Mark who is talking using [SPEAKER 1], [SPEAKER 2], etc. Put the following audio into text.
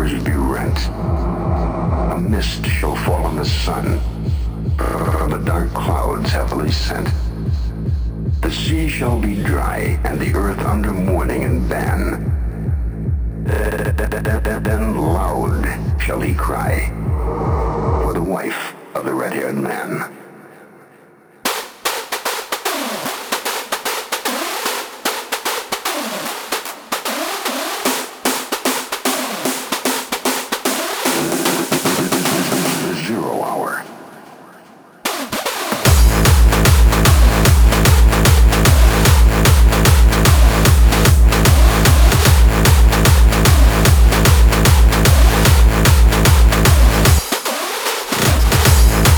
[SPEAKER 1] rivers be rent. A mist shall fall on the sun, from the dark clouds heavily sent. The sea shall be dry, and the earth under mourning and ban. Then loud shall he cry for the wife of the red-haired man.